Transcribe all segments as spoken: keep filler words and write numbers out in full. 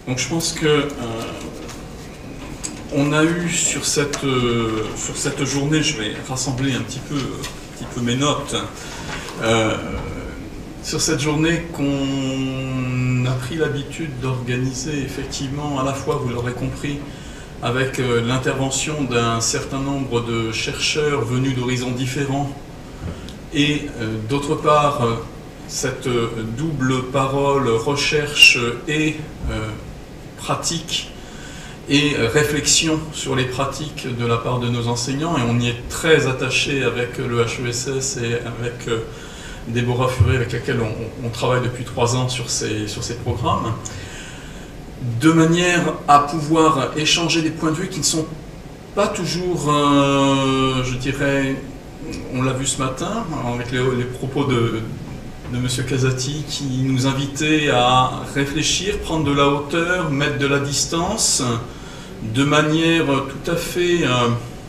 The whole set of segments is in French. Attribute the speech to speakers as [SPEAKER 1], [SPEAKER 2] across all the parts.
[SPEAKER 1] Donc je pense que euh, on a eu sur cette, euh, sur cette journée, je vais rassembler un petit peu, un petit peu mes notes, euh, sur cette journée qu'on a pris l'habitude d'organiser effectivement, à la fois, vous l'aurez compris, avec euh, l'intervention d'un certain nombre de chercheurs venus d'horizons différents, et euh, d'autre part, euh, cette euh, double parole recherche et euh, pratique et euh, réflexion sur les pratiques de la part de nos enseignants, et on y est très attaché avec le H E S S et avec euh, Déborah Furet, avec laquelle on, on travaille depuis trois ans sur ces, sur ces programmes, de manière à pouvoir échanger des points de vue qui ne sont pas toujours, euh, je dirais, on l'a vu ce matin, avec les, les propos de, de M. Casati, qui nous invitait à réfléchir, prendre de la hauteur, mettre de la distance, de manière tout à fait, euh,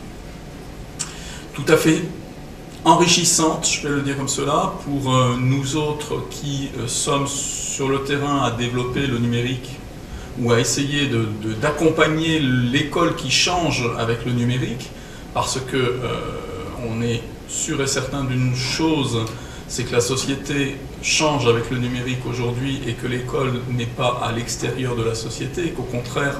[SPEAKER 1] tout à fait enrichissante, je vais le dire comme cela, pour euh, nous autres qui euh, sommes sur le terrain à développer le numérique ou à essayer de, de, d'accompagner l'école qui change avec le numérique, parce que euh, on est sûr et certain d'une chose, c'est que la société change avec le numérique aujourd'hui et que l'école n'est pas à l'extérieur de la société, et qu'au contraire,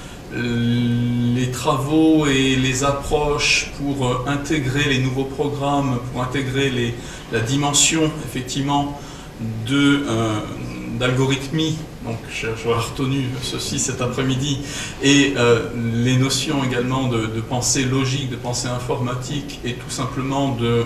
[SPEAKER 1] les travaux et les approches pour intégrer les nouveaux programmes, pour intégrer les, la dimension effectivement de, euh, d'algorithmie, donc j'aurais retenu ceci cet après-midi, et euh, les notions également de, de pensée logique, de pensée informatique, et tout simplement de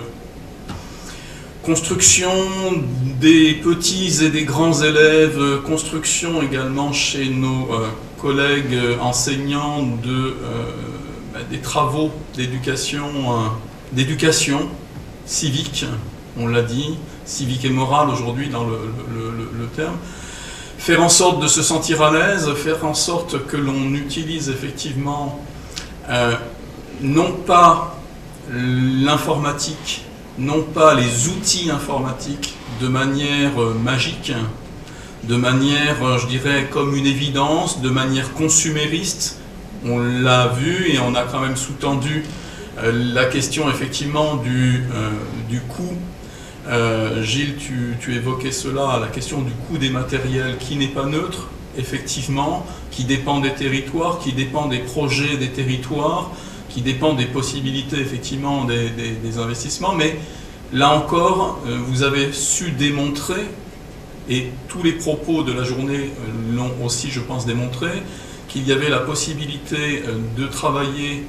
[SPEAKER 1] construction des petits et des grands élèves, construction également chez nos euh, collègues enseignants de, euh, bah, des travaux d'éducation, euh, d'éducation civique, on l'a dit, civique et morale aujourd'hui dans le, le, le, le terme. Faire en sorte de se sentir à l'aise, faire en sorte que l'on utilise effectivement euh, non pas l'informatique, non pas les outils informatiques de manière euh, magique, de manière, euh, je dirais, comme une évidence, de manière consumériste. On l'a vu et on a quand même sous-tendu euh, la question effectivement du, euh, du coût. Euh, Gilles, tu, tu évoquais cela, la question du coût des matériels qui n'est pas neutre, effectivement, qui dépend des territoires, qui dépend des projets des territoires, qui dépend des possibilités, effectivement, des, des, des investissements. Mais là encore, euh, vous avez su démontrer, et tous les propos de la journée euh, l'ont aussi, je pense, démontré, qu'il y avait la possibilité euh, de travailler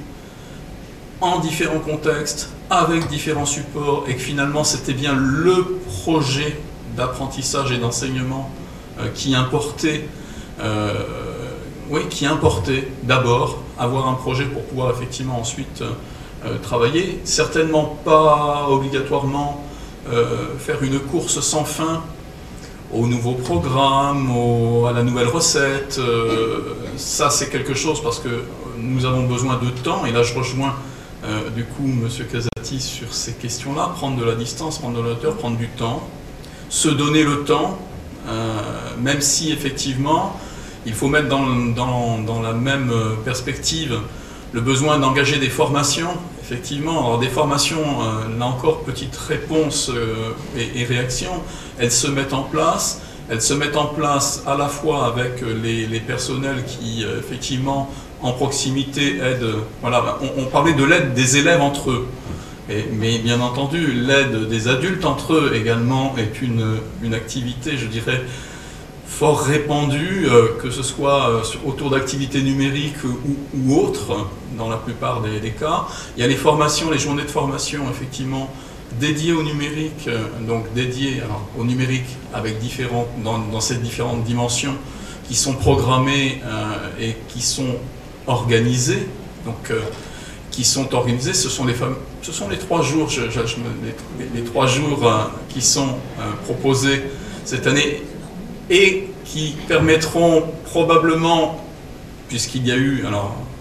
[SPEAKER 1] en différents contextes, avec différents supports, et que finalement c'était bien le projet d'apprentissage et d'enseignement euh, qui importait, euh, oui, qui importait d'abord avoir un projet pour pouvoir effectivement ensuite euh, travailler. Certainement pas obligatoirement euh, faire une course sans fin au nouveau programme, au, à la nouvelle recette. Euh, ça c'est quelque chose parce que nous avons besoin de temps, et là je rejoins Euh, du coup, M. Casati, sur ces questions-là, prendre de la distance, prendre de la hauteur, prendre du temps, se donner le temps, euh, même si effectivement, il faut mettre dans, dans, dans la même perspective le besoin d'engager des formations, effectivement. Alors des formations, euh, là encore, petite réponse euh, et, et réaction, elles se mettent en place, elles se mettent en place à la fois avec les, les personnels qui, euh, effectivement, en proximité, aide. Voilà, on, on parlait de l'aide des élèves entre eux, et, mais bien entendu, l'aide des adultes entre eux également est une, une activité, je dirais, fort répandue, euh, que ce soit euh, sur, autour d'activités numériques ou, ou autres, dans la plupart des, des cas. Il y a les formations, les journées de formation, effectivement, dédiées au numérique, euh, donc dédiées alors, au numérique avec différents, dans, dans ces différentes dimensions, qui sont programmées euh, et qui sont organisés, donc euh, qui sont organisés, ce sont les fameux, ce sont les trois jours, je, je, je, les, les trois jours euh, qui sont euh, proposés cette année et qui permettront probablement, puisqu'il y a eu, alors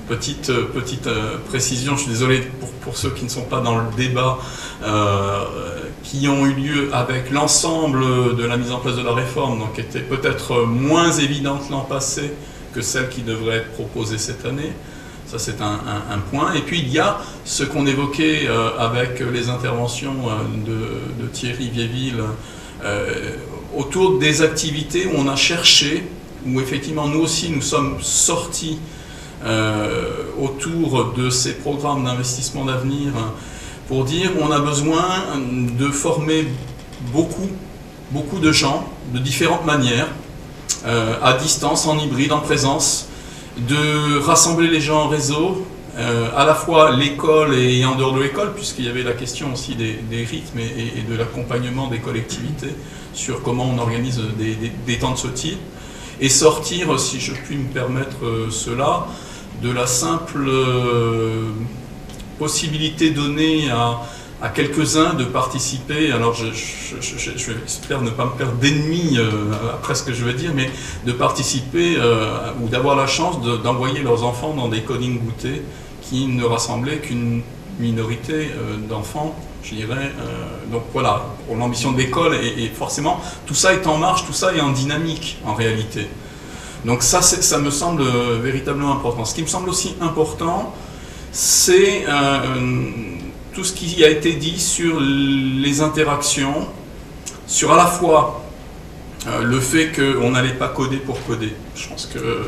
[SPEAKER 1] Petite, petite euh, précision, je suis désolé pour, pour ceux qui ne sont pas dans le débat, euh, qui ont eu lieu avec l'ensemble de la mise en place de la réforme, donc était peut-être moins évidente l'an passé que celle qui devrait être proposée cette année. Ça, c'est un, un, un point. Et puis, il y a ce qu'on évoquait euh, avec les interventions euh, de, de Thierry Viéville euh, autour des activités où on a cherché, où effectivement, nous aussi, nous sommes sortis euh, autour de ces programmes d'investissement d'avenir pour dire on a besoin de former beaucoup, beaucoup de gens de différentes manières, euh, à distance, en hybride, en présence, de rassembler les gens en réseau, euh, à la fois l'école et en dehors de l'école, puisqu'il y avait la question aussi des, des rythmes et, et de l'accompagnement des collectivités sur comment on organise des, des, des temps de ce type, et sortir, si je puis me permettre euh, cela, de la simple euh, possibilité donnée à, à quelques-uns de participer, alors je, je, je, je j'espère ne pas me perdre d'ennemis euh, après ce que je vais dire, mais de participer euh, ou d'avoir la chance de, d'envoyer leurs enfants dans des coding goûtés qui ne rassemblaient qu'une minorité euh, d'enfants, je dirais. Euh, donc voilà, pour l'ambition de l'école, et, et forcément, tout ça est en marche, tout ça est en dynamique en réalité. Donc ça, ça me semble euh, véritablement important. Ce qui me semble aussi important, c'est euh, tout ce qui a été dit sur les interactions, sur à la fois euh, le fait qu'on n'allait pas coder pour coder. Je pense que euh,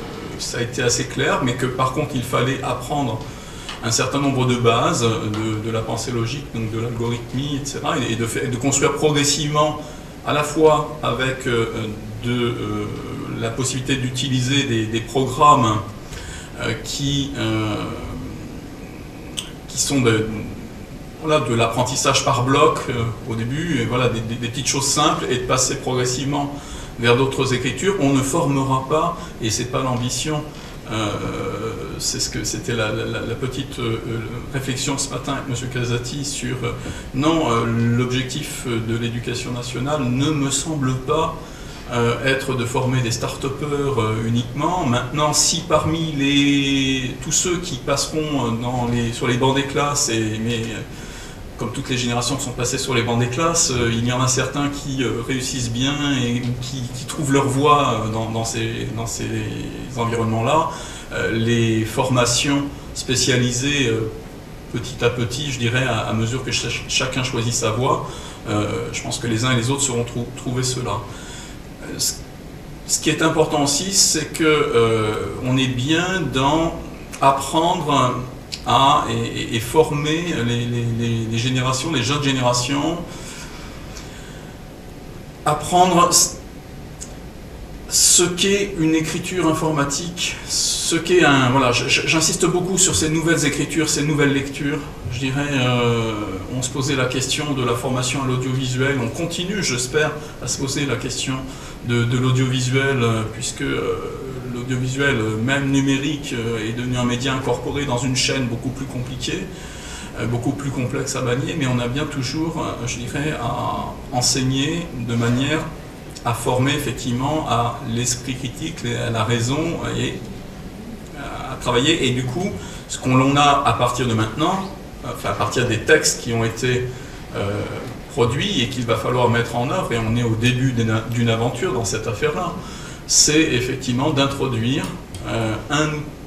[SPEAKER 1] ça a été assez clair, mais que par contre il fallait apprendre un certain nombre de bases de, de la pensée logique, donc de l'algorithmie, et cetera, et de, fait, de construire progressivement, à la fois avec euh, de, euh, la possibilité d'utiliser des, des programmes euh, qui... Euh, qui sont de, voilà, de l'apprentissage par bloc euh, au début, et voilà, des, des, des petites choses simples, et de passer progressivement vers d'autres écritures. On ne formera pas, et c'est pas l'ambition, euh, c'est ce que c'était la, la, la petite euh, réflexion ce matin avec M. Casati sur euh, non, euh, l'objectif de l'éducation nationale ne me semble pas Euh, être de former des start-upers euh, uniquement. Maintenant, si parmi les, tous ceux qui passeront dans les, sur les bancs des classes, et, mais euh, comme toutes les générations qui sont passées sur les bancs des classes, euh, il y en a certains qui euh, réussissent bien et ou qui, qui trouvent leur voie dans, dans ces, dans ces environnements-là. Euh, les formations spécialisées, euh, petit à petit, je dirais, à, à mesure que ch chacun choisit sa voie, euh, je pense que les uns et les autres sauront trou trouver cela. Ce qui est important aussi, c'est que euh, on est bien dans apprendre à et, et former les, les, les générations, les jeunes générations, apprendre ce qu'est une écriture informatique, ce qu'est un... Voilà, j'insiste beaucoup sur ces nouvelles écritures, ces nouvelles lectures. Je dirais, euh, on se posait la question de la formation à l'audiovisuel, on continue, j'espère, à se poser la question de, de l'audiovisuel, puisque euh, l'audiovisuel, même numérique, euh, est devenu un média incorporé dans une chaîne beaucoup plus compliquée, euh, beaucoup plus complexe à manier, mais on a bien toujours, euh, je dirais, à enseigner de manière à former effectivement à l'esprit critique, à la raison et à travailler. Et du coup, ce qu'on a à partir de maintenant, enfin à partir des textes qui ont été euh, produits et qu'il va falloir mettre en œuvre, et on est au début d'une aventure dans cette affaire-là, c'est effectivement d'introduire euh, un,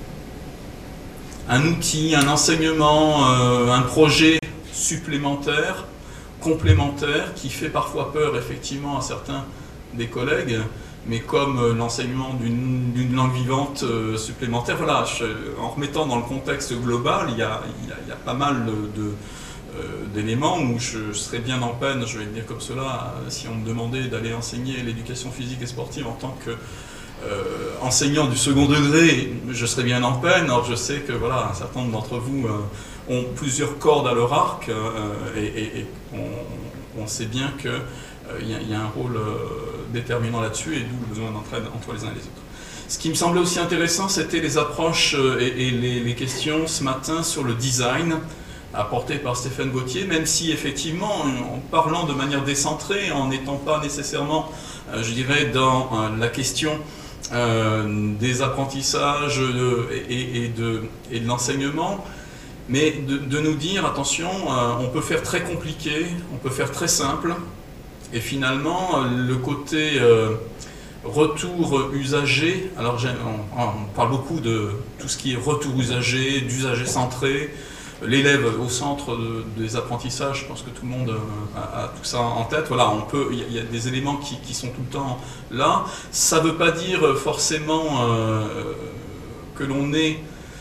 [SPEAKER 1] un outil, un enseignement, euh, un projet supplémentaire, complémentaire, qui fait parfois peur effectivement à certains des collègues, mais comme l'enseignement d'une langue vivante euh, supplémentaire, voilà, je, en remettant dans le contexte global, il y a, il y a, il y a pas mal d'éléments euh, où je, je serais bien en peine, je vais le dire comme cela, si on me demandait d'aller enseigner l'éducation physique et sportive en tant que euh, enseignant du second degré, je serais bien en peine. Alors je sais que voilà, un certain nombre d'entre vous euh, ont plusieurs cordes à leur arc, euh, et, et, et on, on sait bien que il y, y a un rôle euh, déterminant là-dessus, et d'où le besoin d'entraide entre les uns et les autres. Ce qui me semblait aussi intéressant, c'était les approches euh, et, et les, les questions ce matin sur le design apporté par Stéphane Gauthier, même si effectivement, en parlant de manière décentrée, en n'étant pas nécessairement, euh, je dirais, dans euh, la question euh, des apprentissages de, et, et de, et de l'enseignement, mais de, de nous dire, attention, euh, on peut faire très compliqué, on peut faire très simple, et finalement, le côté euh, retour usager, alors on, on parle beaucoup de tout ce qui est retour usager, d'usager centré, l'élève au centre de, des apprentissages, je pense que tout le monde a, a tout ça en tête. Voilà, on peut, il y, y a des éléments qui, qui sont tout le temps là. Ça ne veut pas dire forcément euh, que l'on est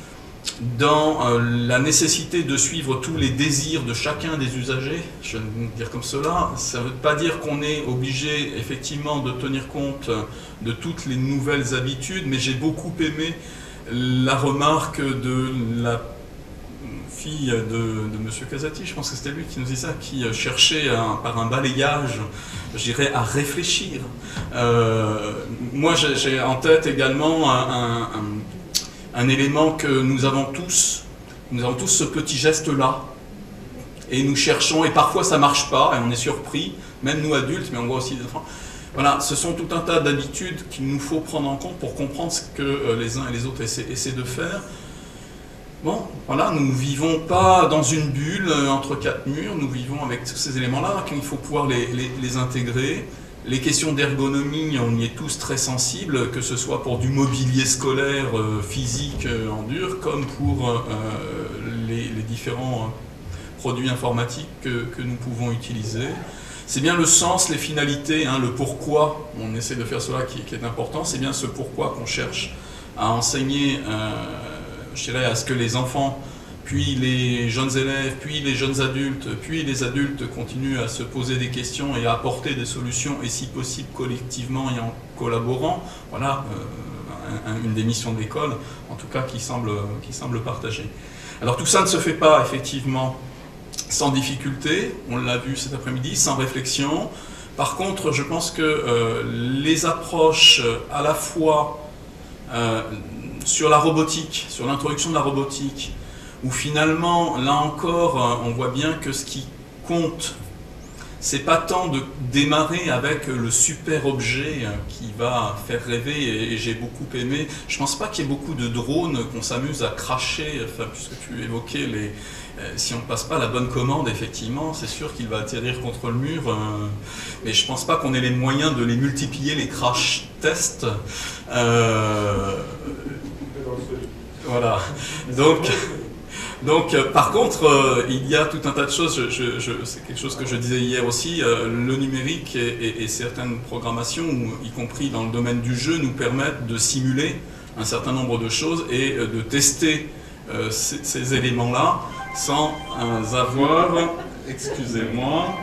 [SPEAKER 1] dans euh, la nécessité de suivre tous les désirs de chacun des usagers, je vais dire comme cela. Ça ne veut pas dire qu'on est obligé effectivement de tenir compte de toutes les nouvelles habitudes, mais j'ai beaucoup aimé la remarque de la fille de, de M. Casati, je pense que c'était lui qui nous disait ça, qui cherchait un, par un balayage, je dirais, à réfléchir. Euh, moi, j'ai en tête également un, un, un, un élément que nous avons tous, nous avons tous ce petit geste-là, et nous cherchons, et parfois ça ne marche pas, et on est surpris, même nous adultes, mais on voit aussi des enfants. Voilà, ce sont tout un tas d'habitudes qu'il nous faut prendre en compte pour comprendre ce que les uns et les autres essaient, essaient de faire. Bon, voilà, nous ne vivons pas dans une bulle entre quatre murs, nous vivons avec tous ces éléments-là, qu'il faut pouvoir les, les, les intégrer. Les questions d'ergonomie, on y est tous très sensibles, que ce soit pour du mobilier scolaire euh, physique euh, en dur, comme pour euh, les, les différents euh, produits informatiques que, que nous pouvons utiliser. C'est bien le sens, les finalités, hein, le pourquoi, on essaie de faire cela qui, qui est important, c'est bien ce pourquoi qu'on cherche à enseigner, euh, je dirais, à ce que les enfants, puis les jeunes élèves, puis les jeunes adultes, puis les adultes continuent à se poser des questions et à apporter des solutions, et si possible collectivement et en collaborant. Voilà euh, un, une des missions de l'école, en tout cas qui semble, qui semble partagée. Alors tout ça ne se fait pas effectivement sans difficulté, on l'a vu cet après-midi, sans réflexion. Par contre, je pense que euh, les approches à la fois euh, sur la robotique, sur l'introduction de la robotique, où finalement, là encore, on voit bien que ce qui compte, c'est pas tant de démarrer avec le super objet qui va faire rêver, et j'ai beaucoup aimé. Je pense pas qu'il y ait beaucoup de drones qu'on s'amuse à cracher, enfin, puisque tu évoquais les... Si on ne passe pas la bonne commande, effectivement, c'est sûr qu'il va atterrir contre le mur, euh, mais je ne pense pas qu'on ait les moyens de les multiplier, les crash tests. Euh, voilà. Donc, donc euh, par contre, euh, il y a tout un tas de choses, je, je, je, c'est quelque chose que je disais hier aussi, euh, le numérique et, et, et certaines programmations, y compris dans le domaine du jeu, nous permettent de simuler un certain nombre de choses et euh, de tester euh, ces, ces éléments-là, sans avoir, excusez-moi,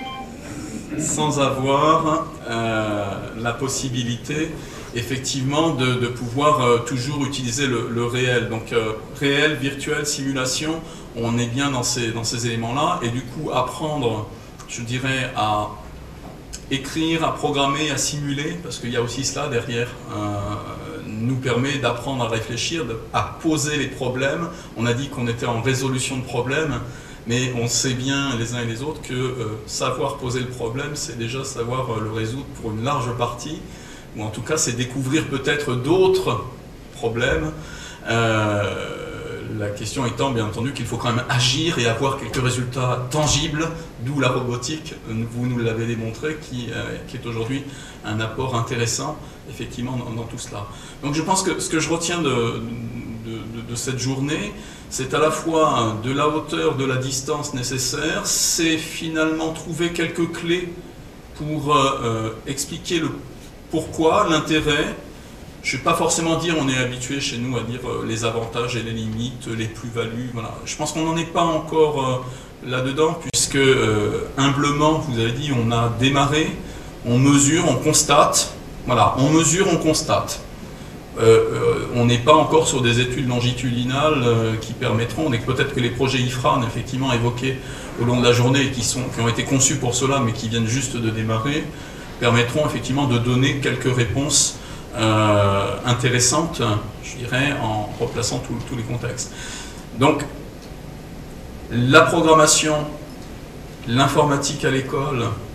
[SPEAKER 1] sans avoir euh, la possibilité effectivement de, de pouvoir euh, toujours utiliser le, le réel. Donc euh, réel, virtuel, simulation, on est bien dans ces, dans ces éléments-là, et du coup apprendre, je dirais, à écrire, à programmer, à simuler, parce qu'il y a aussi cela derrière, euh, nous permet d'apprendre à réfléchir, à poser les problèmes. On a dit qu'on était en résolution de problèmes, mais on sait bien les uns et les autres que euh, savoir poser le problème, c'est déjà savoir euh, le résoudre pour une large partie, ou en tout cas c'est découvrir peut-être d'autres problèmes. Euh, la question étant bien entendu qu'il faut quand même agir et avoir quelques résultats tangibles, d'où la robotique, vous nous l'avez démontré, qui, euh, qui est aujourd'hui un apport intéressant effectivement dans, dans tout cela. Donc je pense que ce que je retiens de, de, de, de cette journée, c'est à la fois de la hauteur, de la distance nécessaire, c'est finalement trouver quelques clés pour euh, expliquer le pourquoi, l'intérêt. Je ne vais pas forcément dire, on est habitué chez nous à dire euh, les avantages et les limites, les plus-values, voilà. Je pense qu'on n'en est pas encore euh, là-dedans, puisque euh, humblement, vous avez dit, on a démarré, on mesure, on constate, voilà, on mesure, on constate. Euh, euh, on n'est pas encore sur des études longitudinales euh, qui permettront, et peut-être que les projets I F R A N, effectivement évoqués au long de la journée, et qui, sont, qui ont été conçus pour cela, mais qui viennent juste de démarrer, permettront effectivement de donner quelques réponses Euh, intéressante, je dirais, en replaçant tous les contextes. Donc, la programmation, l'informatique à l'école,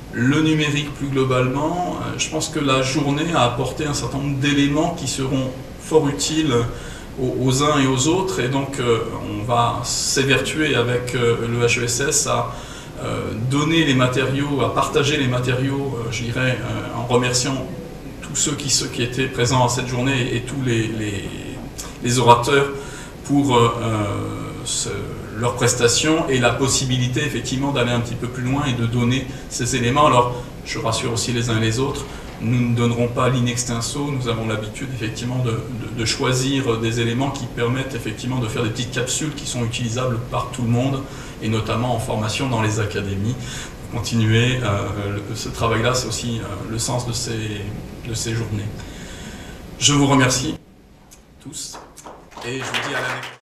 [SPEAKER 1] le numérique plus globalement. Je pense que la journée a apporté un certain nombre d'éléments qui seront fort utiles aux, aux uns et aux autres, et donc euh, on va s'évertuer avec euh, le H E S S à euh, donner les matériaux, à partager les matériaux, euh, je dirais, euh, en remerciant tous ceux qui, ceux qui étaient présents à cette journée et, et tous les, les, les orateurs pour euh, ce, leurs prestations et la possibilité effectivement d'aller un petit peu plus loin et de donner ces éléments. Alors je rassure aussi les uns et les autres, nous ne donnerons pas l'in extenso, nous avons l'habitude effectivement de, de, de choisir des éléments qui permettent effectivement de faire des petites capsules qui sont utilisables par tout le monde et notamment en formation dans les académies. Continuer euh, le, ce travail-là, c'est aussi euh, le sens de ces, de ces journées. Je vous remercie tous et je vous dis à l'année.